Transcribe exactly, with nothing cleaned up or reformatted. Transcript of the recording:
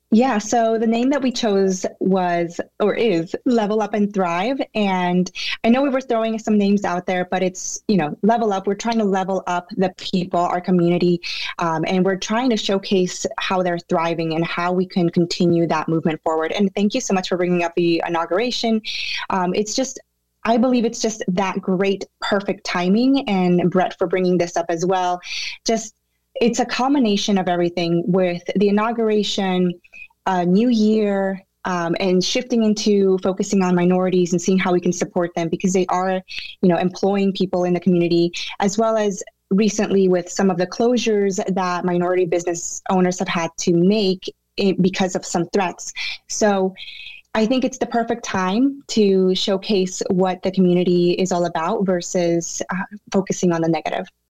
Yeah, so the name that we chose was or is Level Up and Thrive. And I know we were throwing some names out there, but it's, you know, level up. We're trying to level up the people, our community, um, and we're trying to showcase how they're thriving and how we can continue that movement forward. And thank you so much for bringing up the inauguration. Um, it's just, I believe it's just that great, perfect timing. And Brett for bringing this up as well. Just, it's a combination of everything with the inauguration, a new year, um, and shifting into focusing on minorities and seeing how we can support them because they are, you know, employing people in the community, as well as recently with some of the closures that minority business owners have had to make it because of some threats. So I think it's the perfect time to showcase what the community is all about versus uh, focusing on the negative.